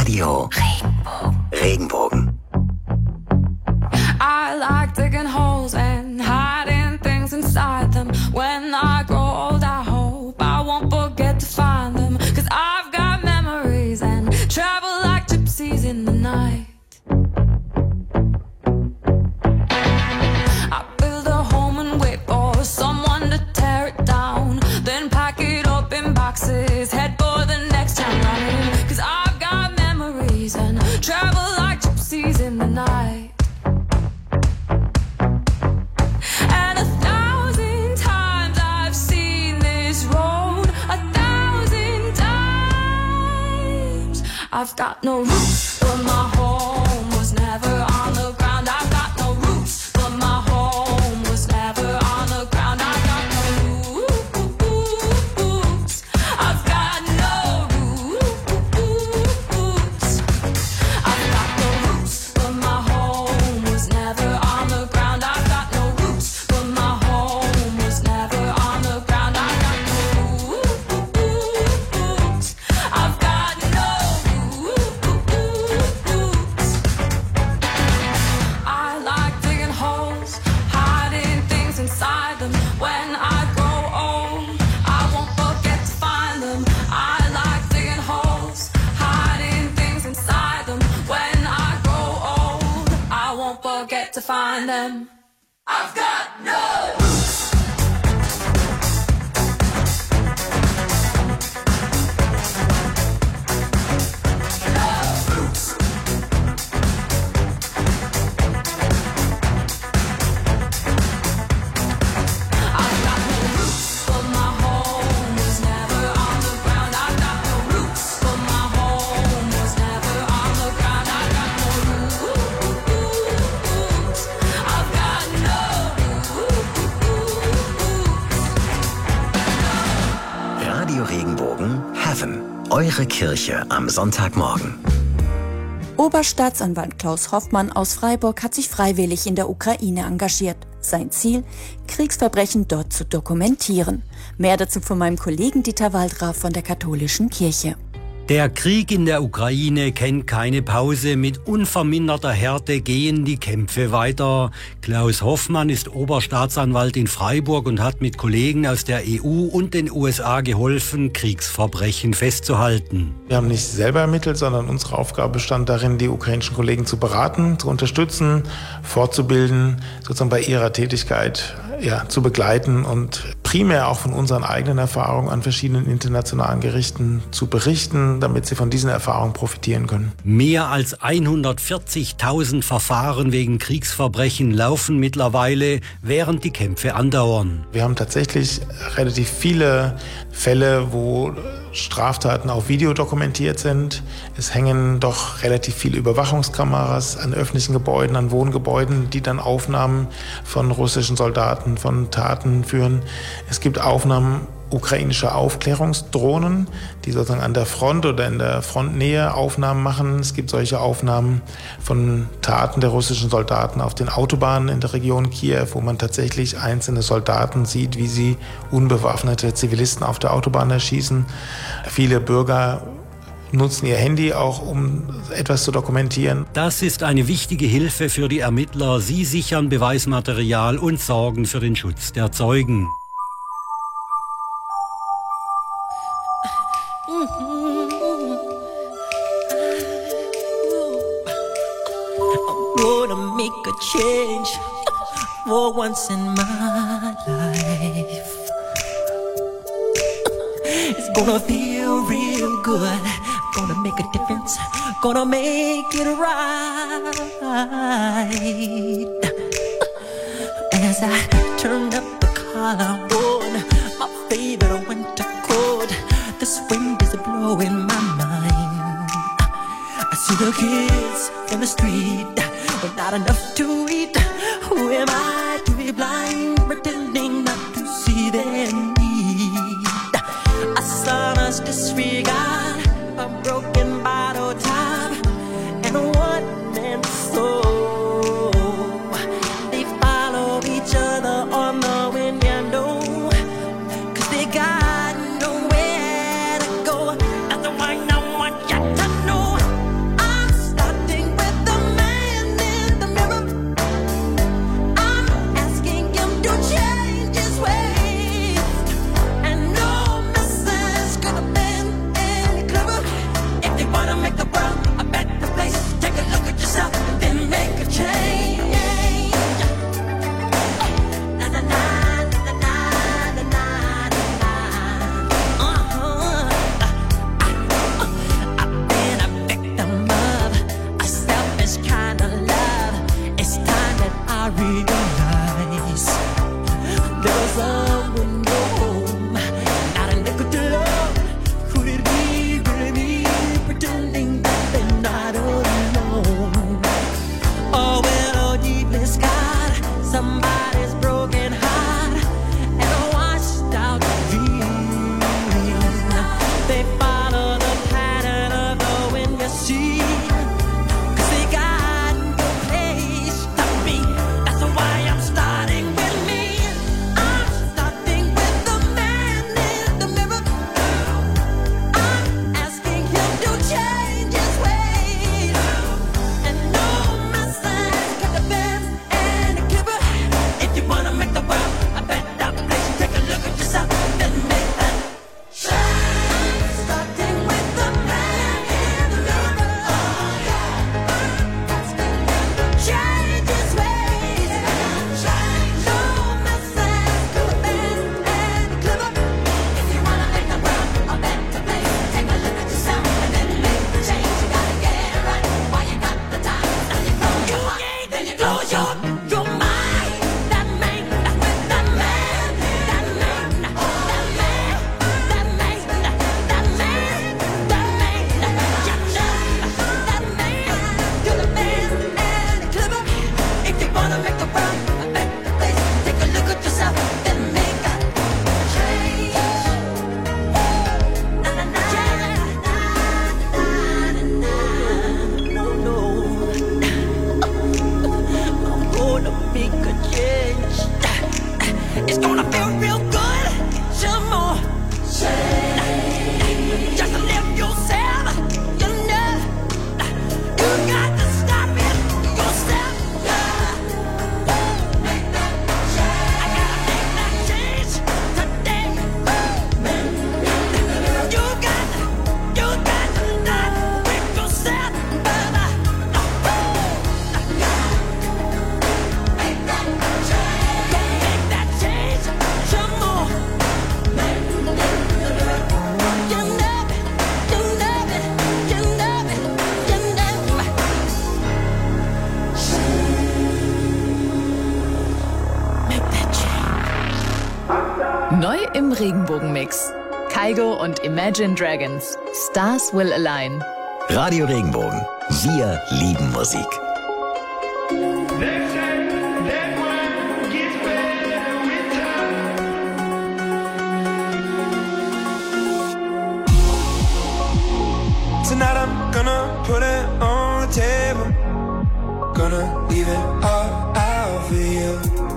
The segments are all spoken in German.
Radio Regenbogen. I like digging holes and hiding things inside them. When I grow old, I hope I won't forget to find them. 'Cause I've got memories and travel like gypsies in the night. I build a home and wait for someone to tear it down. Then pack it up in boxes, head for the next town running. 'Cause I've got memories and travel like gypsies in the night. And 1,000 times I've seen this road, 1,000 times. I've got no roots, but my home was never on the ground. I've got no roots, but my home was never on the ground. I've got no roots. I've got no roots. I've got no roots, but my home was never on the ground. I've got no roots, but my home was never on the ground. I've got no roots. I've got no roots. I like digging holes, hiding things inside them. When I grow old, I won't forget to find them. I like digging holes, hiding things inside them. When I grow old, I won't forget to find them. I've got no roots. I've got no roots, but my home was never on the ground. I've got no roots, but my home was never on the ground. I've got no roots. I've got no roots. Radio Regenbogen Heaven. Eure Kirche am Sonntagmorgen. Oberstaatsanwalt Klaus Hoffmann aus Freiburg hat sich freiwillig in der Ukraine engagiert. Sein Ziel? Kriegsverbrechen dort zu dokumentieren. Mehr dazu von meinem Kollegen Dieter Waldraff von der Katholischen Kirche. Der Krieg in der Ukraine kennt keine Pause. Mit unverminderter Härte gehen die Kämpfe weiter. Klaus Hoffmann ist Oberstaatsanwalt in Freiburg und hat mit Kollegen aus der EU und den USA geholfen, Kriegsverbrechen festzuhalten. Wir haben nicht selber ermittelt, sondern unsere Aufgabe bestand darin, die ukrainischen Kollegen zu beraten, zu unterstützen, fortzubilden, sozusagen bei ihrer Tätigkeit zu begleiten und primär auch von unseren eigenen Erfahrungen an verschiedenen internationalen Gerichten zu berichten, damit sie von diesen Erfahrungen profitieren können. Mehr als 140.000 Verfahren wegen Kriegsverbrechen laufen mittlerweile, während die Kämpfe andauern. Wir haben tatsächlich relativ viele Fälle, wo Straftaten auf Video dokumentiert sind. Es hängen doch relativ viele Überwachungskameras an öffentlichen Gebäuden, an Wohngebäuden, die dann Aufnahmen von russischen Soldaten, von Taten führen. Es gibt Aufnahmen ukrainischer Aufklärungsdrohnen, die sozusagen an der Front oder in der Frontnähe Aufnahmen machen. Es gibt solche Aufnahmen von Taten der russischen Soldaten auf den Autobahnen in der Region Kiew, wo man tatsächlich einzelne Soldaten sieht, wie sie unbewaffnete Zivilisten auf der Autobahn erschießen. Viele Bürger nutzen ihr Handy auch, um etwas zu dokumentieren. Das ist eine wichtige Hilfe für die Ermittler. Sie sichern Beweismaterial und sorgen für den Schutz der Zeugen. Gonna make a change for once in my life. It's gonna feel real good. Gonna make a difference. Gonna make it right. As I turn up the collar on my favorite winter coat, this wind is blowing my mind. I see the kids in the street with not enough to eat. Who am I to be blind, pretending not to see their need? A son's disregard, a broken bottle top, and a one-man soul. They follow each other on the window, 'cause they got nowhere to go. That's why I want you to know im Regenbogenmix. Kygo und Imagine Dragons. Stars Will Align. Radio Regenbogen. Wir lieben Musik. Tonight I'm gonna put it on the table. Gonna leave it all out for you.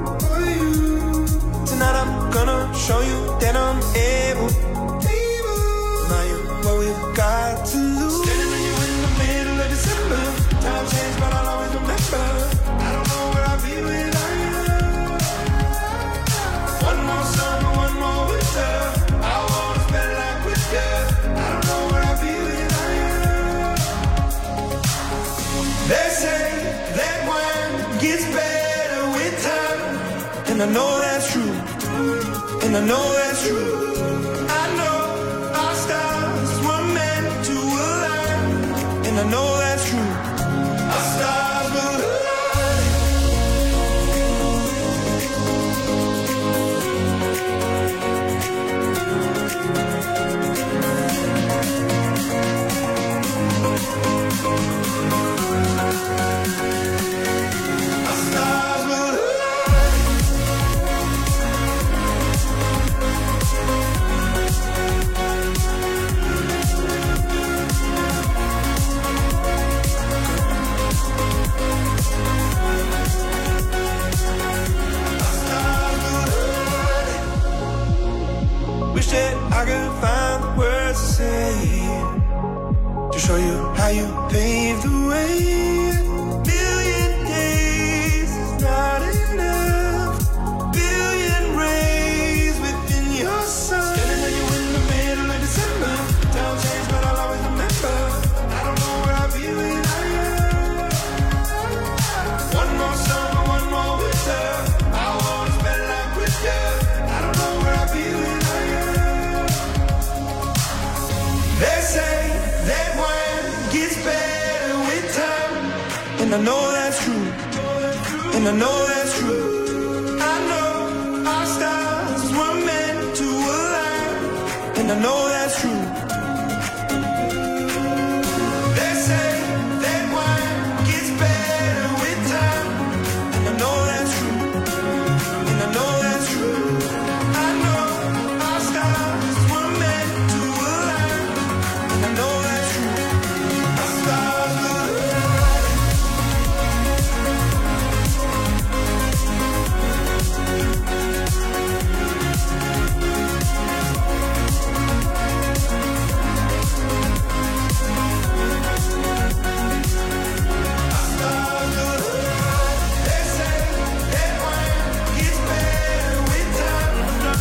Tonight I'm gonna show you that I'm able. Now you what we've got to lose. Standing on you in the middle of December. Time changed, but I'll always remember. I don't know where I'll be without you. One more summer, one more winter. I wanna spend life with you. I don't know where I'll be without you. They say that wine gets better with time, and I know that's true. And I know that's true. I know our stars were meant to align. And I know that's true. Our stars will I could find the words to say to show you how you paved the way. Million days is not enough. Billion rays within your sun. Standing on you in the middle of December. Time changed, but I'll always remember. I don't know where I'll be without you. One more summer, one more winter. I wanna spend life with you. I don't know where I'll be without you. They say that wine gets better with time, and I know that's true, and I know that's true. I know our stars were meant to align, and I know that's true. They say that wine gets better with time, and I know that's true, and I know that's true. I know our stars were meant to align. I know that's true. Our stars will align. Our stars will align. They say that wine gets better with time. Our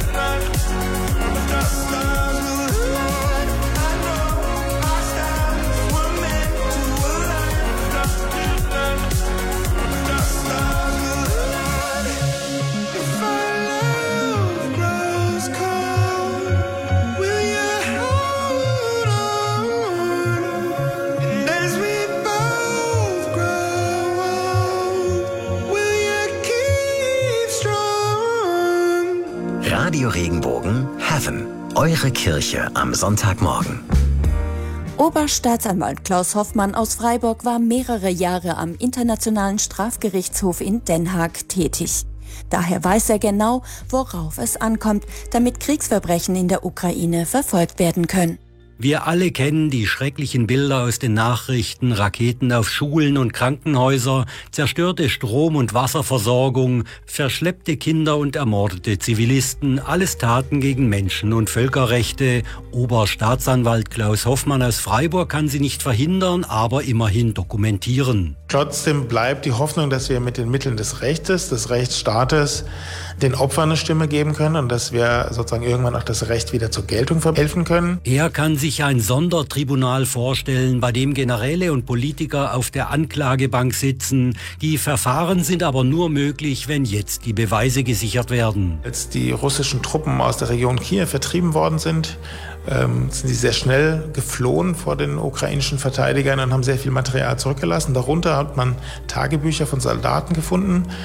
stars will align. I know our stars were meant to align. Our stars will align. If our love grows cold, will you hold on? And as we both grow old, will you keep strong? Radio Regenbogen Heaven. Eure Kirche am Sonntagmorgen. Oberstaatsanwalt Klaus Hoffmann aus Freiburg war mehrere Jahre am Internationalen Strafgerichtshof in Den Haag tätig. Daher weiß er genau, worauf es ankommt, damit Kriegsverbrechen in der Ukraine verfolgt werden können. Wir alle kennen die schrecklichen Bilder aus den Nachrichten, Raketen auf Schulen und Krankenhäuser, zerstörte Strom- und Wasserversorgung, verschleppte Kinder und ermordete Zivilisten, alles Taten gegen Menschen- und Völkerrechte. Oberstaatsanwalt Klaus Hoffmann aus Freiburg kann sie nicht verhindern, aber immerhin dokumentieren. Trotzdem bleibt die Hoffnung, dass wir mit den Mitteln des Rechtes, des Rechtsstaates, den Opfern eine Stimme geben können und dass wir sozusagen irgendwann auch das Recht wieder zur Geltung verhelfen können. Er kann sich ein Sondertribunal vorstellen, bei dem Generäle und Politiker auf der Anklagebank sitzen. Die Verfahren sind aber nur möglich, wenn jetzt die Beweise gesichert werden. Als die russischen Truppen aus der Region Kiew vertrieben worden sind sie sehr schnell geflohen vor den ukrainischen Verteidigern und haben sehr viel Material zurückgelassen. Darunter hat man Tagebücher von Soldaten gefunden.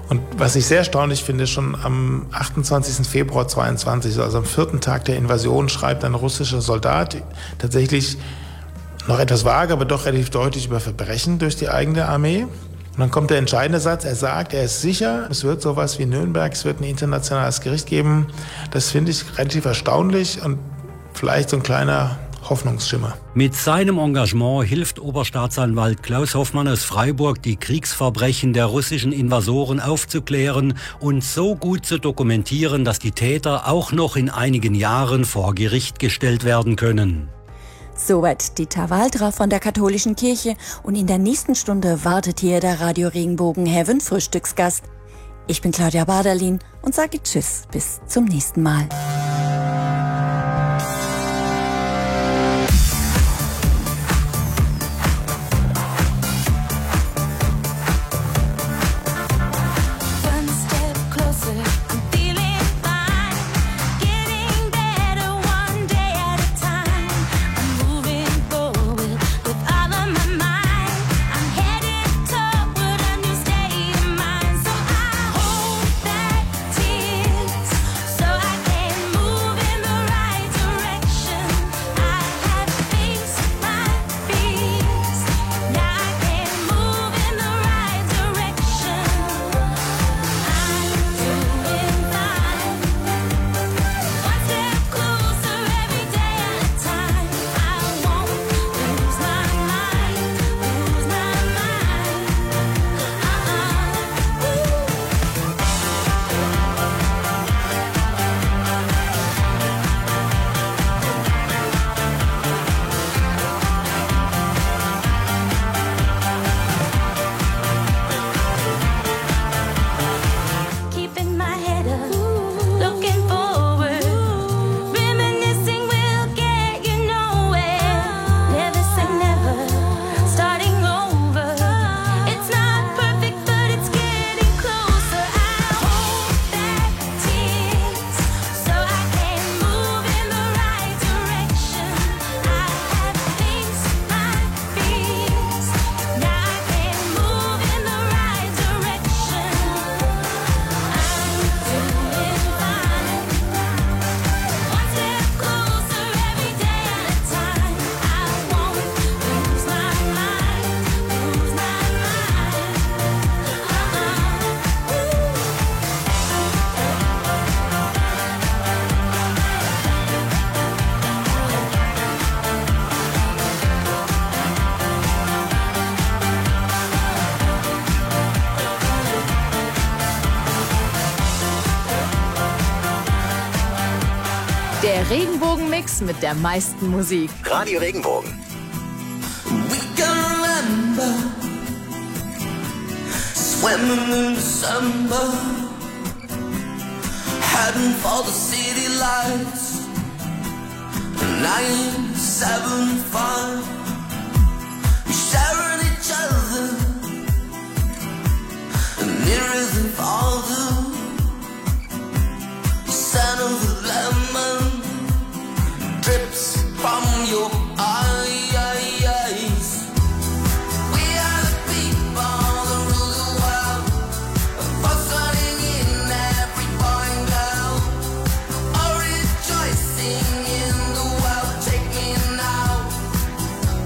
Und was ich sehr erstaunlich finde, schon am 28. Februar 22, also am 4. Tag der Invasion, schreibt ein russischer Soldat tatsächlich noch etwas vage, aber doch relativ deutlich über Verbrechen durch die eigene Armee. Und dann kommt der entscheidende Satz, er sagt, er ist sicher, es wird sowas wie Nürnberg, es wird ein internationales Gericht geben. Das finde ich relativ erstaunlich und vielleicht so ein kleiner Hoffnungsschimmer. Mit seinem Engagement hilft Oberstaatsanwalt Klaus Hoffmann aus Freiburg, die Kriegsverbrechen der russischen Invasoren aufzuklären und so gut zu dokumentieren, dass die Täter auch noch in einigen Jahren vor Gericht gestellt werden können. Soweit Dieter Waldra von der Katholischen Kirche und in der nächsten Stunde wartet hier der Radio Regenbogen Heaven Frühstücksgast. Ich bin Claudia Baderlin und sage Tschüss, bis zum nächsten Mal. Der Regenbogen-Mix mit der meisten Musik. Radio Regenbogen. We can remember swimming in December, heading for the city lights. 975, sharing each other, nearer than farther. The scent of the lemon drips from your eyes. We are the people that rule the world, fussing in every boy and girl, all rejoicing in the world. Take me now,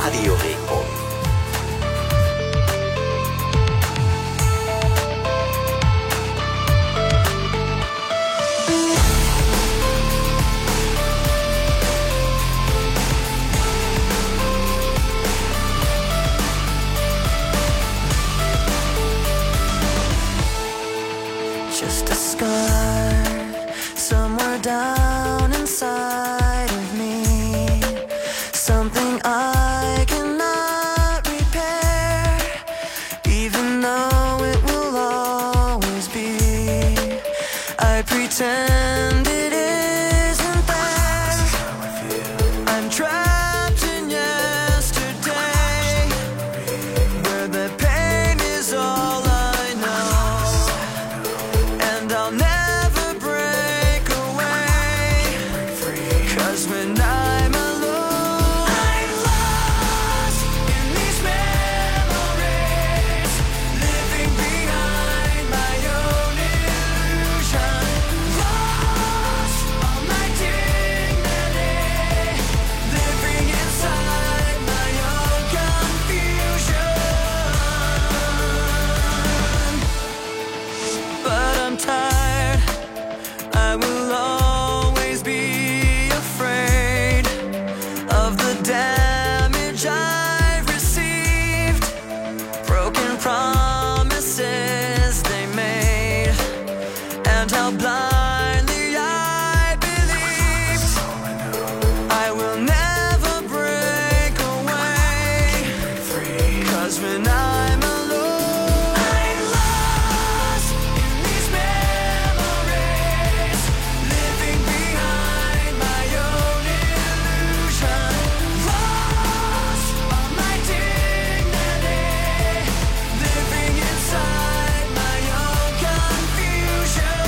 Radio Regenbogen. Just a scar somewhere down inside of me, something I cannot repair, even though it will always be. I pretend it isn't there. I'm trapped in yesterday, where the pain is all I know, and I'll never break away, 'cause when I'm alone, I'm lost in these memories, living behind my own illusion, lost all my dignity, living inside my own confusion. But I'm tired, I will always be afraid of the damage I've received, broken promises they made, and how blindly I believed. I will never break away, 'cause when I'm alone, I'm lost in these memories, living behind my own illusion, lost all my dignity, living inside my own confusion.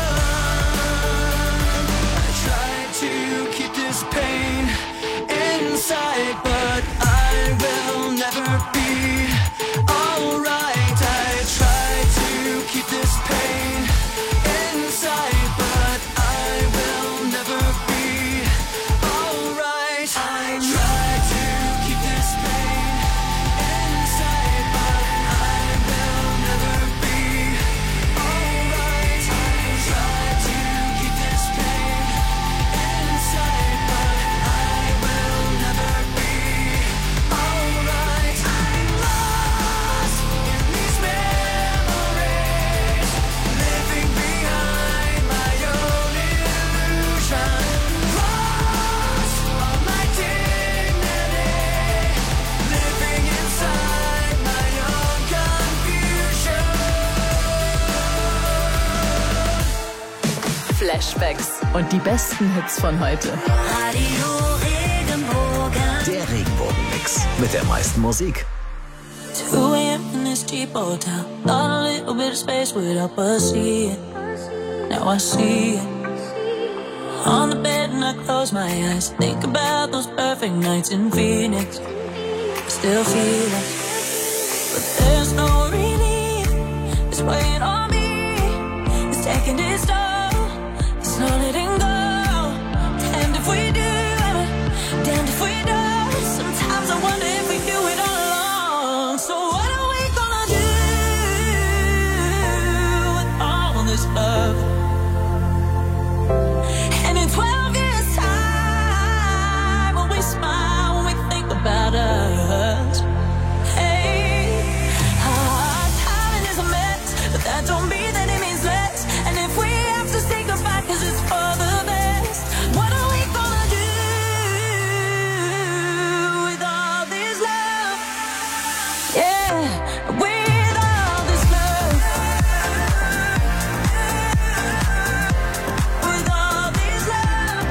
I try to keep this pain inside, but I will never be alright. I try to keep this pain inside, but I will never be alright. I try to keep this pain inside, but I will never be alright. I try to keep this pain inside, but I will never be alright. I'm lost in these memories, living behind my own illusion, lost all my dignity, living inside my own confusion. Flashbacks und die besten Hits von heute. Radio Regenbogen. Der Regenbogen-Mix mit der meisten Musik. 2 a.m. in this cheap hotel. Thought a little bit of space would help us see it. Now I see it. On the bed and I close my eyes. Think about those perfect nights in Phoenix. Still feel it. But there's no relief. It's weighing on me. It's taking its toll. It's not letting go. Damned if we do. Damned if we don't. Sometimes I wonder if we do it all along. So what are we gonna do with all this love? And in 12 years' time, when we smile, when we think about us, hey, our timing is a mess, but that don't mean that it means less. And if we have to say goodbye 'cause it's for the best, what are we gonna do with all this love? Yeah, with all this love. With all this love.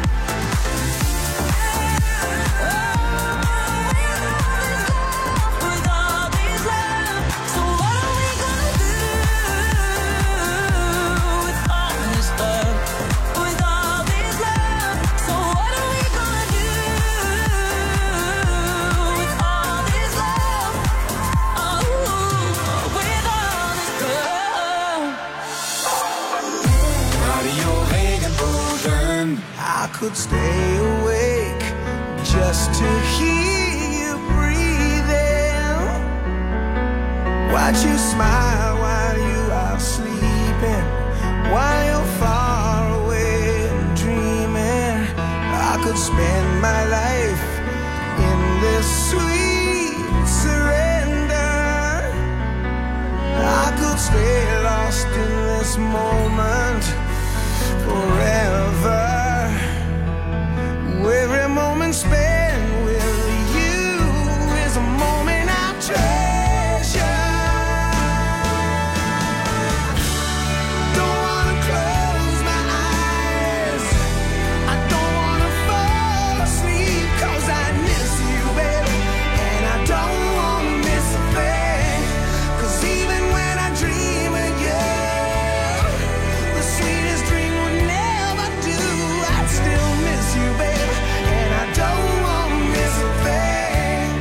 With all this love. So what are we gonna do with all this love? With all this love. So what are we gonna do with all this love? Oh, with all this love. Radio Regenbogen. I could stay awake just to hear you Watch you smile while you are sleeping, while you're far away and dreaming. I could spend my life in this sweet surrender. I could stay lost in this moment forever. Every moment spent with you is a moment I treasure. Don't wanna close my eyes, I don't wanna fall asleep, 'cause I miss you, baby, and I don't wanna miss a thing. 'Cause even when I dream of you, the sweetest dream would never do. I'd still miss you, baby, and I don't wanna miss a thing.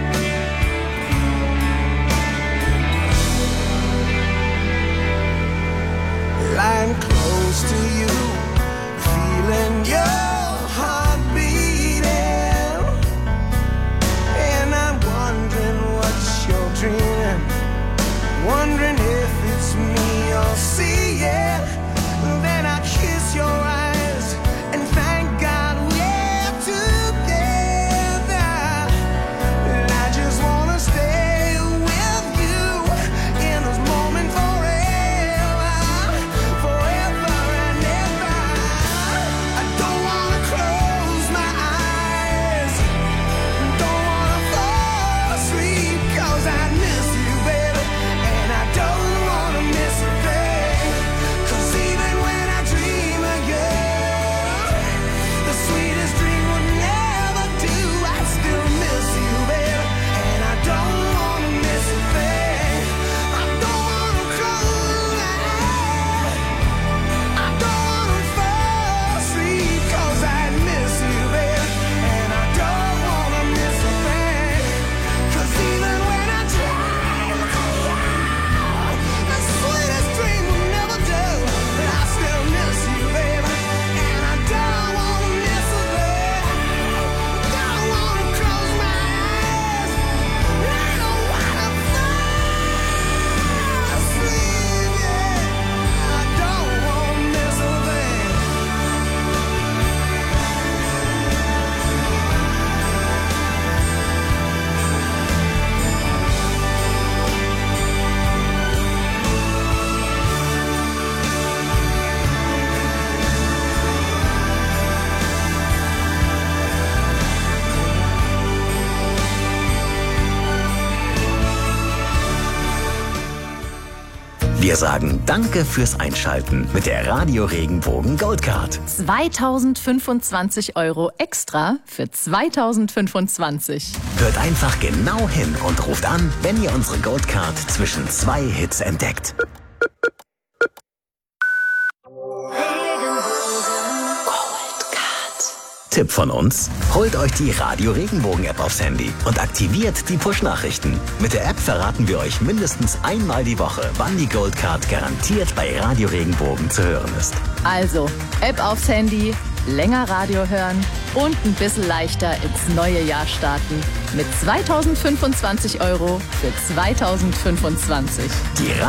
Lying close to you, feeling your heart beating, and I'm wondering what you're dreaming, wondering if it's me you're seeing. Then I kiss your eyes and thank God we're together. And I just wanna stay with you in this moment forever, forever and ever. I don't wanna close my eyes, don't wanna fall asleep, 'cause I miss you, baby, and I don't wanna miss a thing. 'Cause even when I dream of you, the sweetest dream would never do. I still miss you, baby, and I don't wanna miss a thing. I don't wanna close my eyes, I don't wanna fall asleep, 'cause I miss you, baby, and I don't wanna miss a thing. 'Cause even when I dream of you, the sweetest dream will never do. But I still miss you, baby, and I don't wanna miss a thing. Don't wanna close my eyes, I don't wanna fall asleep, yeah. I don't wanna miss a thing. Wir sagen Danke fürs Einschalten mit der Radio Regenbogen Goldcard. 2025 € extra für 2025. Hört einfach genau hin und ruft an, wenn ihr unsere Goldcard zwischen 2 Hits entdeckt. Tipp von uns: Holt euch die Radio Regenbogen App aufs Handy und aktiviert die Push-Nachrichten. Mit der App verraten wir euch mindestens einmal die Woche, wann die Goldcard garantiert bei Radio Regenbogen zu hören ist. Also, App aufs Handy, länger Radio hören und ein bisschen leichter ins neue Jahr starten. Mit 2025 € für 2025. Die